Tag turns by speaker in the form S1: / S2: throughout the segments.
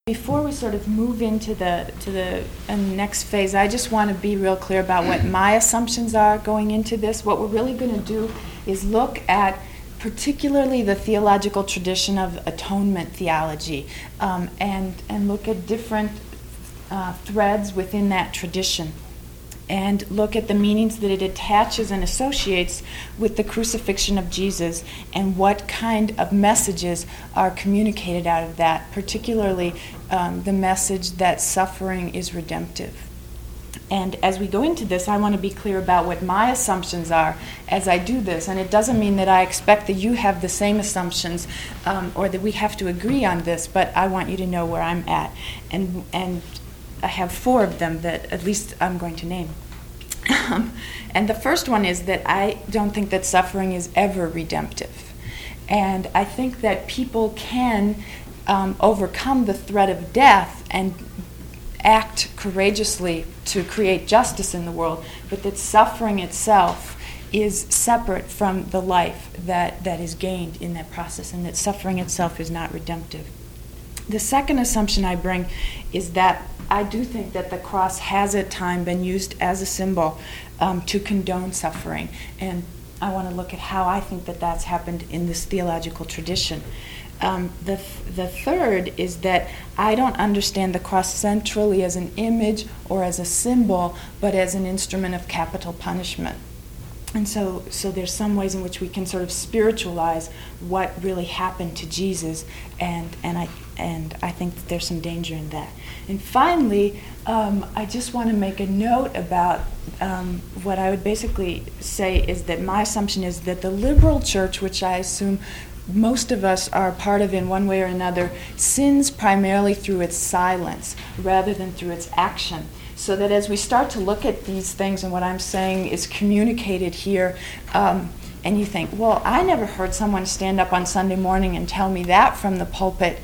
S1: Before we sort of move into the next phase, I just want to be real clear about what my assumptions are going into this. What we're really going to do is look at particularly the theological tradition of atonement theology, and look at different threads within that tradition, and look at the meanings that it attaches and associates with the crucifixion of Jesus, and what kind of messages are communicated out of that, particularly the message that suffering is redemptive. And as we go into this, I want to be clear about what my assumptions are as I do this. And it doesn't mean that I expect that you have the same assumptions or that we have to agree on this, but I want you to know where I'm at. And I have 4 of them that at least I'm going to name. And the first one is that I don't think that suffering is ever redemptive. And I think that people can overcome the threat of death and act courageously to create justice in the world, but that suffering itself is separate from the life that is gained in that process, and that suffering itself is not redemptive. The second assumption I bring is that I do think that the cross has at times been used as a symbol to condone suffering, and I want to look at how I think that that's happened in this theological tradition. The third is that I don't understand the cross centrally as an image or as a symbol, but as an instrument of capital punishment. And so there's some ways in which we can sort of spiritualize what really happened to Jesus, and I think that there's some danger in that. And finally, I just want to make a note about what I would basically say is that my assumption is that the liberal church, which I assume most of us are part of in one way or another, sins primarily through its silence rather than through its action. So that as we start to look at these things and what I'm saying is communicated here, and you think, well, I never heard someone stand up on Sunday morning and tell me that from the pulpit.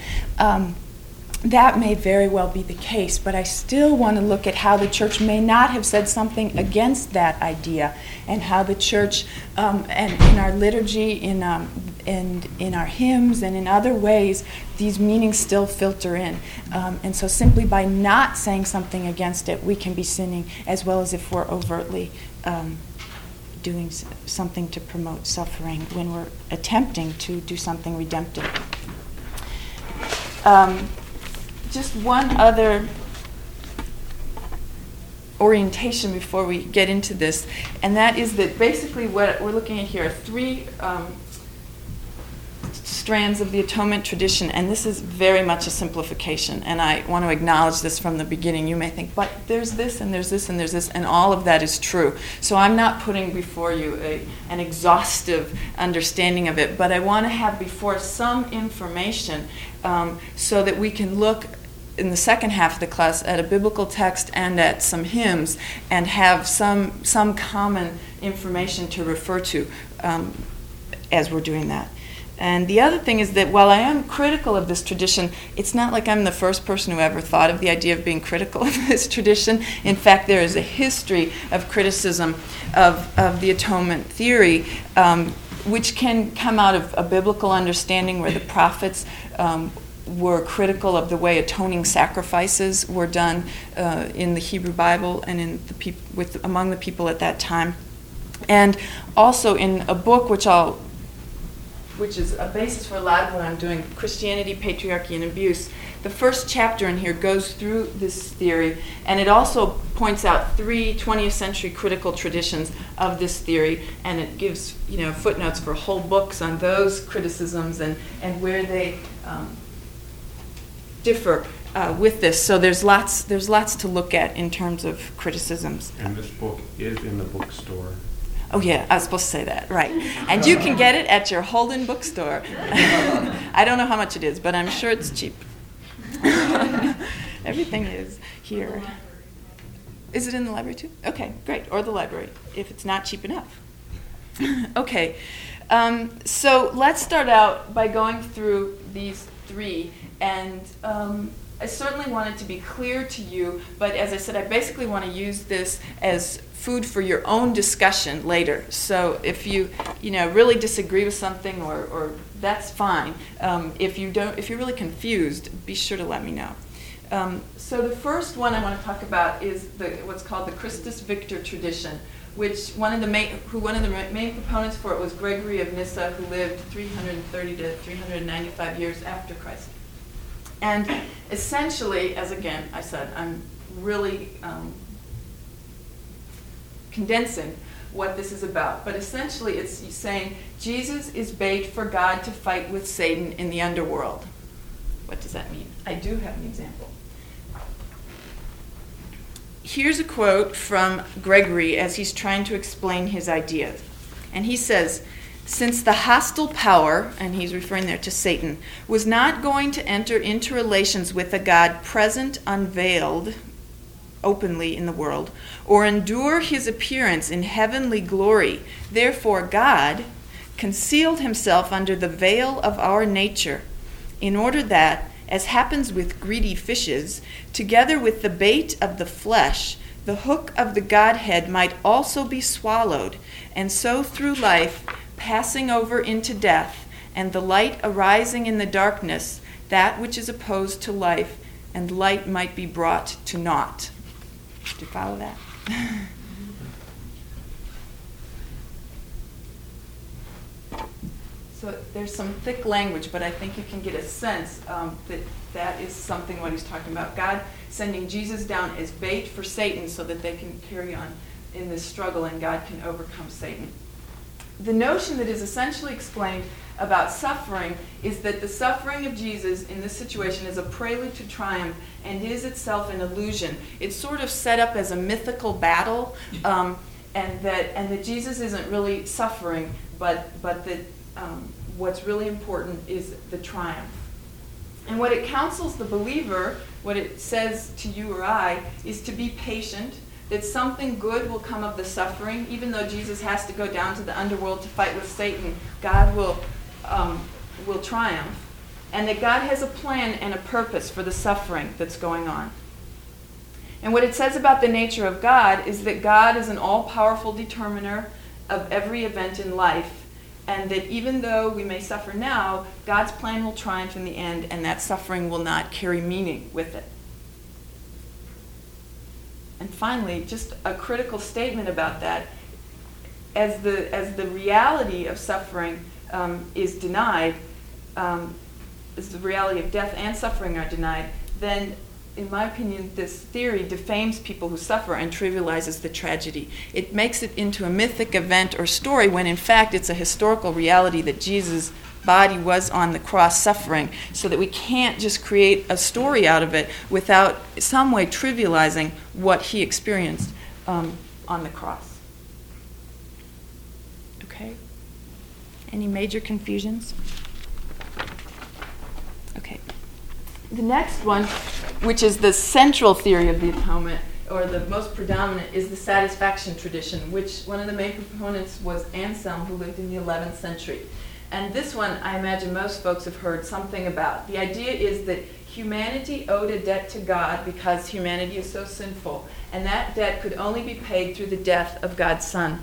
S1: That may very well be the case, but I still want to look at how the church may not have said something against that idea, and how the church, and in our liturgy, and in our hymns, and in other ways, these meanings still filter in. And so simply by not saying something against it, we can be sinning, as well as if we're overtly doing something to promote suffering when we're attempting to do something redemptive. Just one other orientation before we get into this, and that is that basically what we're looking at here are 3 strands of the atonement tradition, and this is very much a simplification, and I want to acknowledge this from the beginning. You may think, but there's this, and there's this, and there's this, and all of that is true. So I'm not putting before you an exhaustive understanding of it, but I want to have before some information so that we can look in the second half of the class at a biblical text and at some hymns and have some common information to refer to as we're doing that. And the other thing is that while I am critical of this tradition, it's not like I'm the first person who ever thought of the idea of being critical of this tradition. In fact, there is a history of criticism of the atonement theory, which can come out of a biblical understanding where the prophets were critical of the way atoning sacrifices were done in the Hebrew Bible and in the among the people at that time. And also in a book which is a basis for a lot of what I'm doing, Christianity, Patriarchy, and Abuse. The first chapter in here goes through this theory, and it also points out 3 20th century critical traditions of this theory, and it gives footnotes for whole books on those criticisms and where they differ with this. So there's lots to look at in terms of criticisms.
S2: And this book is in the bookstore.
S1: Oh yeah, I was supposed to say that, right. And you can get it at your Holden bookstore. I don't know how much it is, but I'm sure it's cheap. Everything is here. Is it in the library too? Okay, great. Or the library, if it's not cheap enough. Okay, so let's start out by going through these 3. And I certainly want it to be clear to you, but as I said, I basically want to use this as food for your own discussion later. So if you really disagree with something, or that's fine. If you're really confused, be sure to let me know. So the first one I want to talk about is what's called the Christus Victor tradition, which one of the main proponents for it was Gregory of Nyssa, who lived 330 to 395 years after Christ. And essentially, as again I said, I'm really condensing what this is about. But essentially it's saying Jesus is bait for God to fight with Satan in the underworld. What does that mean? I do have an example. Here's a quote from Gregory as he's trying to explain his ideas. And he says, since the hostile power, and he's referring there to Satan, was not going to enter into relations with a God present unveiled openly in the world, or endure his appearance in heavenly glory, therefore God concealed himself under the veil of our nature, in order that, as happens with greedy fishes, together with the bait of the flesh, the hook of the Godhead might also be swallowed, and so through life, passing over into death, and the light arising in the darkness, that which is opposed to life, and light might be brought to naught. Do you follow that? So there's some thick language, but I think you can get a sense that is something what he's talking about. God sending Jesus down as bait for Satan so that they can carry on in this struggle and God can overcome Satan. The notion that is essentially explained about suffering is that the suffering of Jesus in this situation is a prelude to triumph and is itself an illusion. It's sort of set up as a mythical battle, and that Jesus isn't really suffering, but that what's really important is the triumph. And what it counsels the believer, what it says to you or I, is to be patient, that something good will come of the suffering. Even though Jesus has to go down to the underworld to fight with Satan, God will triumph, and that God has a plan and a purpose for the suffering that's going on. And what it says about the nature of God is that God is an all-powerful determiner of every event in life, and that even though we may suffer now, God's plan will triumph in the end, and that suffering will not carry meaning with it. And finally, just a critical statement about that. As the reality of suffering is denied, as the reality of death and suffering are denied, then, in my opinion, this theory defames people who suffer and trivializes the tragedy. It makes it into a mythic event or story when, in fact, it's a historical reality that Jesus' body was on the cross suffering, so that we can't just create a story out of it without some way trivializing what he experienced on the cross. Okay? Any major confusions? Okay. The next one, which is the central theory of the atonement, or the most predominant, is the satisfaction tradition, which one of the main proponents was Anselm, who lived in the 11th century. And this one, I imagine most folks have heard something about. The idea is that humanity owed a debt to God because humanity is so sinful, and that debt could only be paid through the death of God's Son.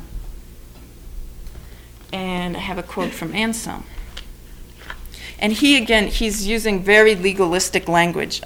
S1: And I have a quote from Anselm. And he's using very legalistic language.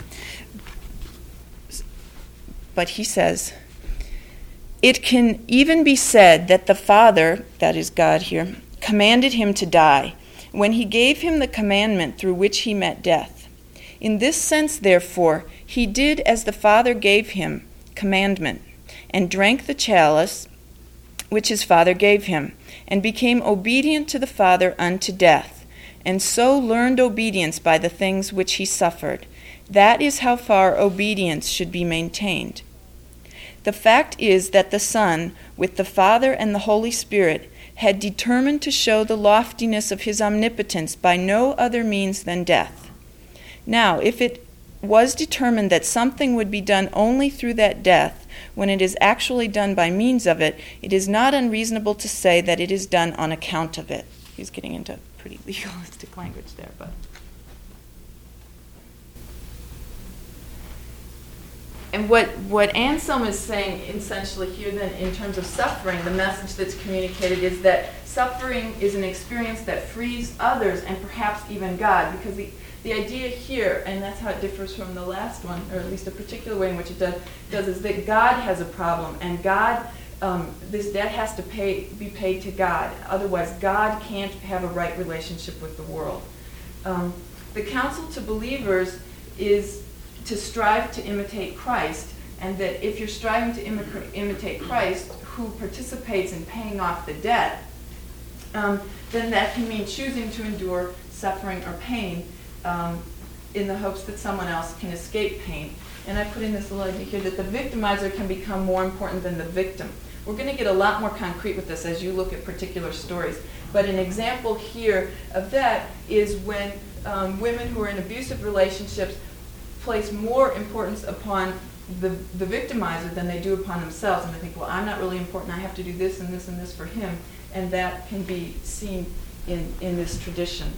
S1: But he says, it can even be said that the Father, that is God here, commanded him to die, when he gave him the commandment through which he met death. In this sense, therefore, he did as the Father gave him commandment, and drank the chalice which his Father gave him, and became obedient to the Father unto death, and so learned obedience by the things which he suffered. That is how far obedience should be maintained. The fact is that the Son, with the Father and the Holy Spirit, had determined to show the loftiness of his omnipotence by no other means than death. Now, if it was determined that something would be done only through that death, when it is actually done by means of it, it is not unreasonable to say that it is done on account of it. He's getting into pretty legalistic language there, but... And what Anselm is saying essentially here then in terms of suffering, the message that's communicated is that suffering is an experience that frees others and perhaps even God, because the the idea here, and that's how it differs from the last one, or at least a particular way in which it does is that God has a problem, and God, this debt has to be paid to God. Otherwise, God can't have a right relationship with the world. The counsel to believers is to strive to imitate Christ, and that if you're striving to imitate Christ, who participates in paying off the debt, then that can mean choosing to endure suffering or pain in the hopes that someone else can escape pain. And I put in this little idea here that the victimizer can become more important than the victim. We're going to get a lot more concrete with this as you look at particular stories. But an example here of that is when women who are in abusive relationships place more importance upon the victimizer than they do upon themselves. And they think, well, I'm not really important. I have to do this and this and this for him. And that can be seen in this tradition.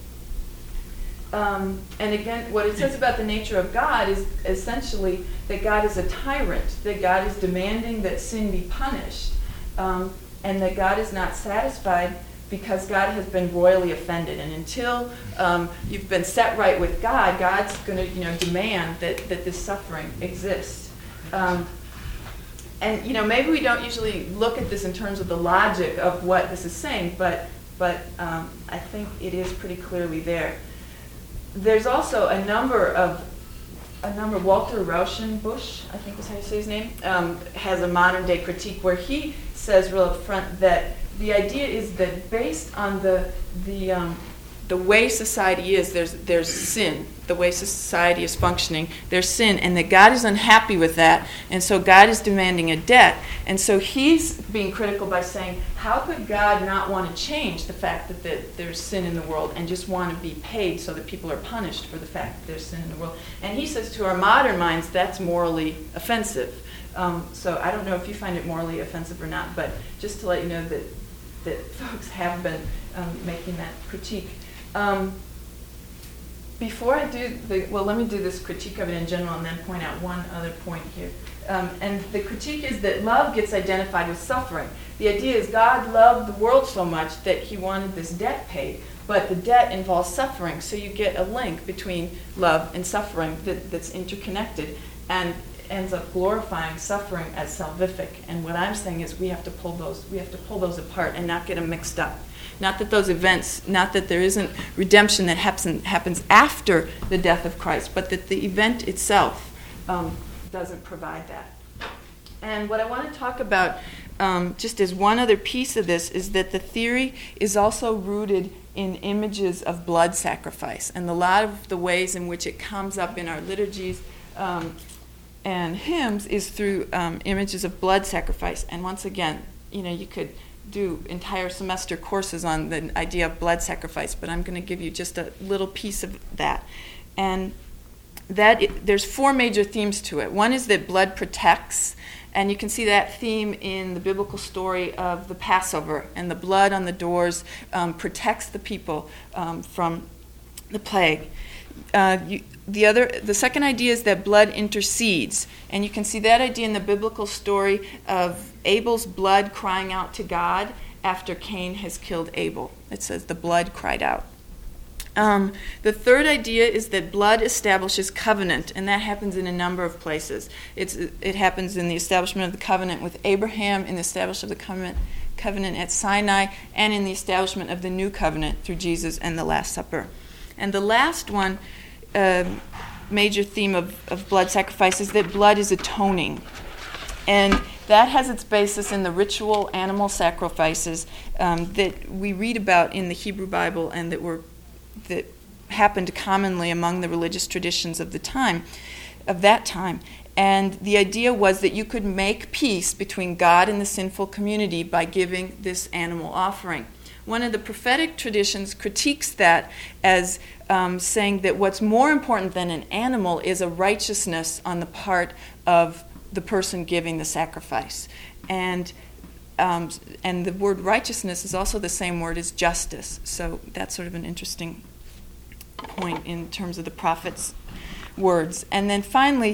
S1: And again, what it says about the nature of God is essentially that God is a tyrant, that God is demanding that sin be punished, and that God is not satisfied because God has been royally offended. And until you've been set right with God, God's going to demand that this suffering exists. And maybe we don't usually look at this in terms of the logic of what this is saying, but I think it is pretty clearly there. There's also a number, Walter Rauschenbusch, I think is how you say his name, has a modern day critique where he says real up front that the idea is that based on the way society is, there's sin. The way society is functioning, there's sin, and that God is unhappy with that, and so God is demanding a debt. And so he's being critical by saying, how could God not want to change the fact that there's sin in the world and just want to be paid so that people are punished for the fact that there's sin in the world? And he says to our modern minds, that's morally offensive. So I don't know if you find it morally offensive or not, but just to let you know that folks have been making that critique. Before I do let me do this critique of it in general and then point out one other point here. And the critique is that love gets identified with suffering. The idea is God loved the world so much that he wanted this debt paid, but the debt involves suffering, so you get a link between love and suffering that's interconnected and ends up glorifying suffering as salvific. And what I'm saying is we have to pull those apart and not get them mixed up. Not that there isn't redemption that happens after the death of Christ, but that the event itself doesn't provide that. And what I want to talk about, just as one other piece of this, is that the theory is also rooted in images of blood sacrifice. And a lot of the ways in which it comes up in our liturgies and hymns is through images of blood sacrifice. And once again, you could do entire semester courses on the idea of blood sacrifice, but I'm going to give you just a little piece of that. And there's four major themes to it. One is that blood protects, and you can see that theme in the biblical story of the Passover, and the blood on the doors protects the people from the plague. The second idea is that blood intercedes, and you can see that idea in the biblical story of Abel's blood crying out to God after Cain has killed Abel. It says the blood cried out. The third idea is that blood establishes covenant, and that happens in a number of places. It happens in the establishment of the covenant with Abraham, in the establishment of the covenant at Sinai, and in the establishment of the new covenant through Jesus and the Last Supper. And the last one, major theme of blood sacrifice, is that blood is atoning. And that has its basis in the ritual animal sacrifices that we read about in the Hebrew Bible and that happened commonly among the religious traditions of that time. And the idea was that you could make peace between God and the sinful community by giving this animal offering. One of the prophetic traditions critiques that as saying that what's more important than an animal is a righteousness on the part of the person giving the sacrifice. And the word righteousness is also the same word as justice. So that's sort of an interesting point in terms of the prophet's words. And then finally,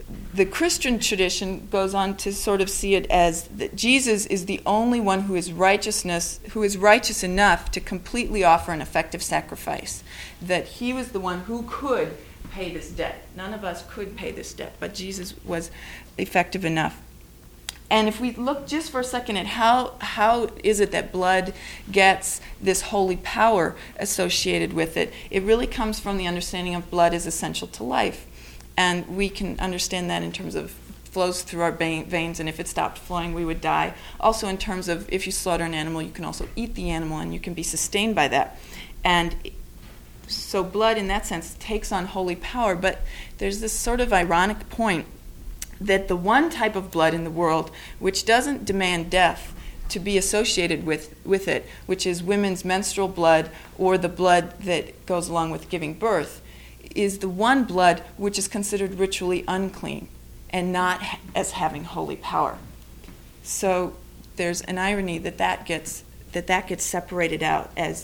S1: the Christian tradition goes on to sort of see it as that Jesus is the only one who is righteous enough to completely offer an effective sacrifice. That he was the one who could pay this debt. None of us could pay this debt, but Jesus was effective enough. And if we look just for a second at how is it that blood gets this holy power associated with it, it really comes from the understanding of blood is essential to life. And we can understand that in terms of flows through our veins, and if it stopped flowing, we would die. Also in terms of if you slaughter an animal, you can also eat the animal, and you can be sustained by that. And so blood, in that sense, takes on holy power. But there's this sort of ironic point that the one type of blood in the world which doesn't demand death to be associated with it, which is women's menstrual blood or the blood that goes along with giving birth, is the one blood which is considered ritually unclean and not as having holy power. So there's an irony that gets separated out as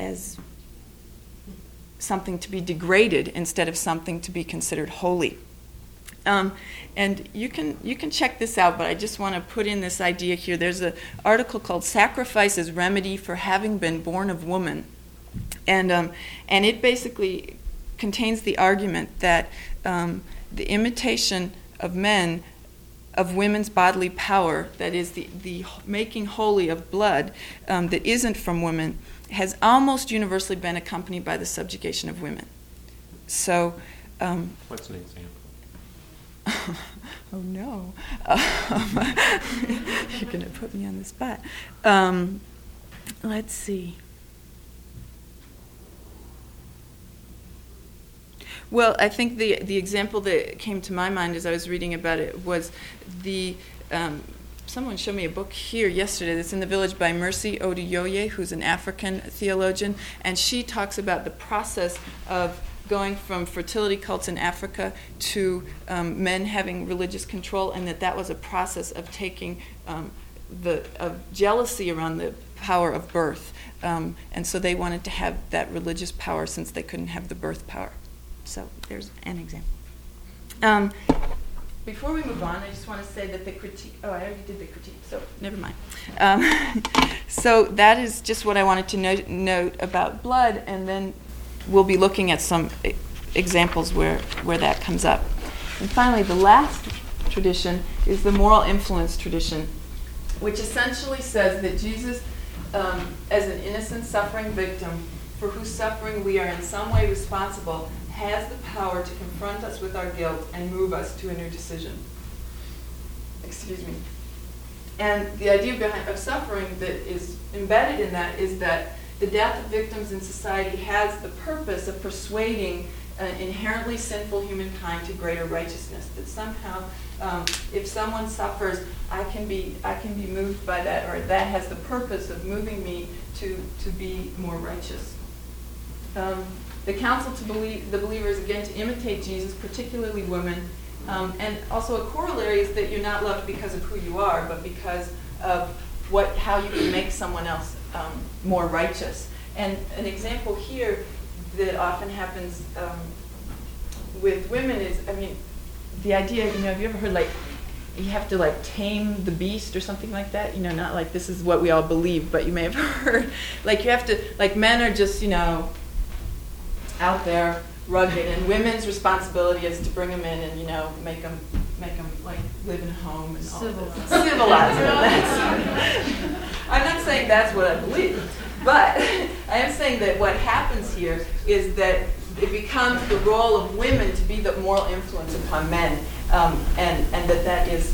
S1: something to be degraded instead of something to be considered holy. And you can check this out, but I just want to put in this idea here. There's an article called "Sacrifice as Remedy for Having Been Born of Woman," and it basically contains the argument that the imitation of men of women's bodily power, that is the making holy of blood that isn't from women, has almost universally been accompanied by the subjugation of women. So,
S2: what's an example?
S1: Oh no, you're going to put me on the spot. Let's see. Well, I think the example that came to my mind as I was reading about it was someone showed me a book here yesterday that's in the Village by Mercy Oduyoye, who's an African theologian, and she talks about the process of going from fertility cults in Africa to men having religious control, and that was a process of taking of jealousy around the power of birth. And so they wanted to have that religious power since they couldn't have the birth power. So there's an example. Before we move on, I just want to say that the critique... Oh, I already did the critique, so never mind. So that is just what I wanted to note about blood, and then we'll be looking at some examples where that comes up. And finally, the last tradition is the moral influence tradition, which essentially says that Jesus, as an innocent suffering victim for whose suffering we are in some way responsible, has the power to confront us with our guilt and move us to a new decision. Excuse me. And the idea of suffering that is embedded in that is that the death of victims in society has the purpose of persuading inherently sinful humankind to greater righteousness. That somehow, if someone suffers, I can be moved by that, or that has the purpose of moving me to be more righteous. The counsel to the believers, again, to imitate Jesus, particularly women, and also a corollary is that you're not loved because of who you are, but because of how you can make someone else more righteous. And an example here that often happens with women is, the idea, have you ever heard, you have to, tame the beast or something like that? Not like this is what we all believe, but you may have heard, you have to, men are just, out there rugged, and women's responsibility is to bring them in and, make them live in a home and all this. Civilize them. I'm not saying that's what I believe, but I am saying that what happens here is that it becomes the role of women to be the moral influence upon men, and that is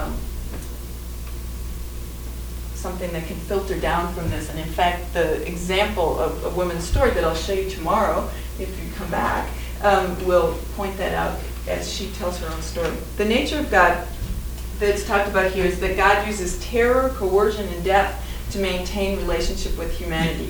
S1: something that can filter down from this. And in fact, the example of a woman's story that I'll show you tomorrow, if you come back, will point that out as she tells her own story. The nature of God that's talked about here is that God uses terror, coercion, and death to maintain relationship with humanity.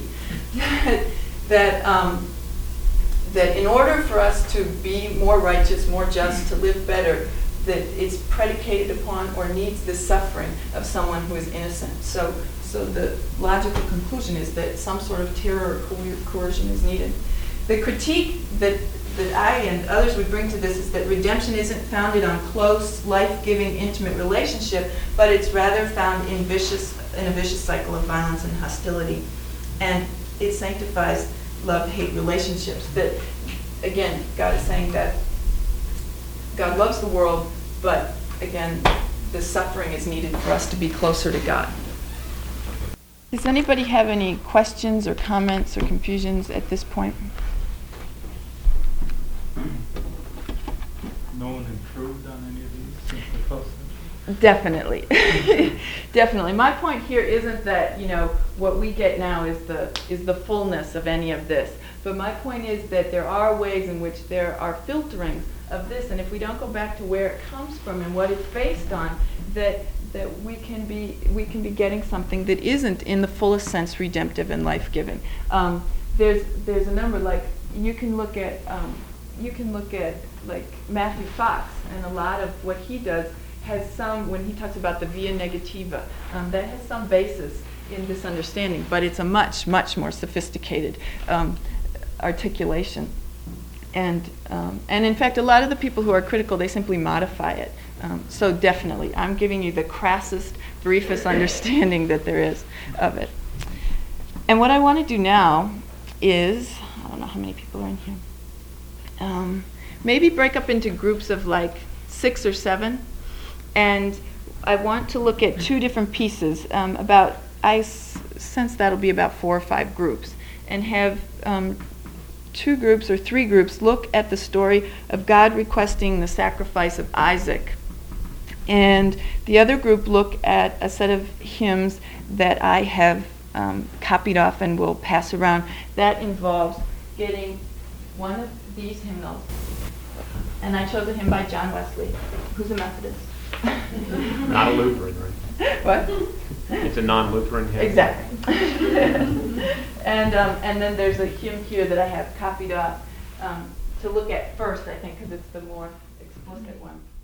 S1: That in order for us to be more righteous, more just, to live better, that it's predicated upon or needs the suffering of someone who is innocent. So the logical conclusion is that some sort of terror or coercion is needed. The critique that that I and others would bring to this is that redemption isn't founded on close, life-giving, intimate relationship, but it's rather found in a vicious cycle of violence and hostility. And it sanctifies love-hate relationships. That, again, God is saying that God loves the world, but again, the suffering is needed for us to be closer to God. Does anybody have any questions or comments or confusions at this point?
S3: No one improved on any of these since the 12th century?
S1: Definitely. Definitely. My point here isn't that, what we get now is the fullness of any of this. But my point is that there are ways in which there are filterings of this, and if we don't go back to where it comes from and what it's based on, that we can be getting something that isn't in the fullest sense redemptive and life-giving. There's a number, like you can look at like Matthew Fox, and a lot of what he does has some, when he talks about the via negativa, that has some basis in this understanding, but it's a much, much more sophisticated articulation. And in fact, a lot of the people who are critical, they simply modify it. So definitely, I'm giving you the crassest, briefest understanding that there is of it. And what I want to do now is, I don't know how many people are in here, maybe break up into groups of like 6 or 7. And I want to look at 2 different pieces. I sense that'll be about 4 or 5 groups. And have 2 groups or 3 groups look at the story of God requesting the sacrifice of Isaac. And the other group look at a set of hymns that I have copied off and will pass around. That involves getting one of these hymnals. And I chose a hymn by John Wesley, who's a Methodist.
S2: Not a Lutheran, right?
S1: What?
S2: It's a non-Lutheran hymn.
S1: Exactly. And then there's a hymn here that I have copied off to look at first, I think, because it's the more explicit one.